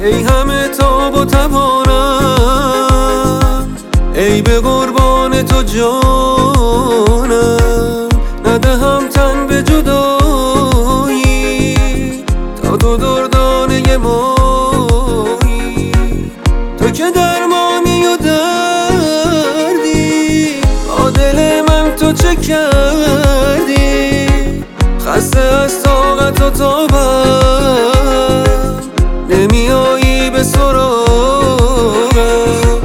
ای همه تاب و توانم، ای به قربان تو جانم. ندهم تن به جدایی تا تو دردانه مایی. تو که درمانی و دردی، با دل من تو چه کردی؟ خسته از طاقت و تابم، نمیایی به سراغم.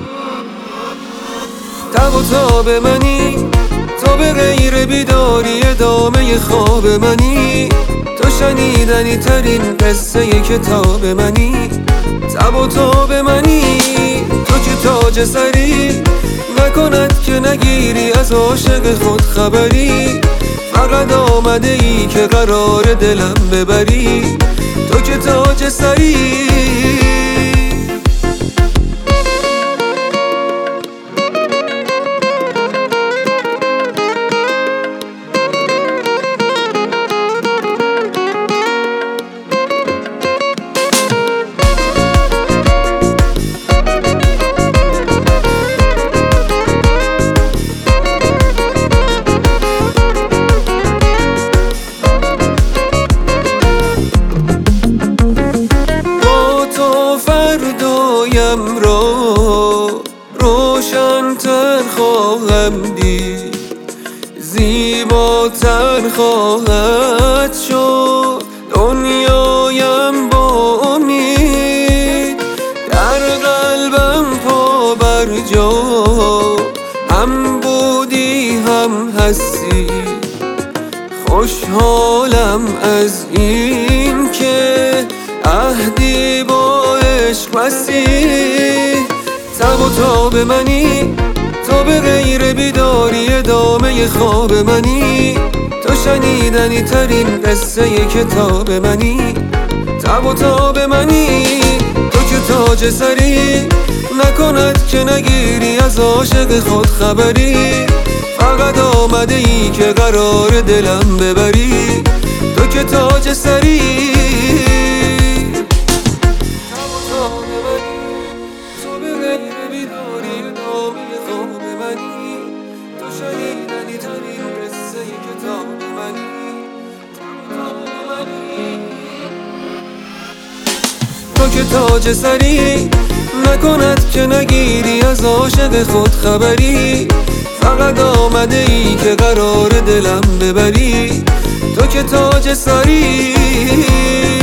تب و تاب منی، تو به غیر بیداری ادامه خواب منی. تو شنیدنی ترین قصه کتاب منی. تب و تاب منی، تو که تاج سری، نکند که نگیری از عاشق خود خبری. فقط آمده ای که قرار دلم ببری، تو که تاج سری. فردایم را روشن‌تر خواهم دید، زیباتر خواهد شد دنیایم با امید. در قلبم پا بر جا، هم بودی هم هستی. خوشحالم از این که عهدی با عشق بستی. تب و تاب منی، تو به غیر بیداری ادامه خواب منی. تو شنیدنی ترین قصه کتاب منی. تب و تاب منی، تو که تاج سری، نکند که نگیری از عاشق خود خبری. فقط آمده ای که قرار دلم ببری، تو که تاج سری. شنیدنی ترین قصه کتاب منی. تو که تاج سری، نکند که نگیری از عاشق خود خبری. فقط آمده ای که قرار دلم ببری، تو که تاج سری.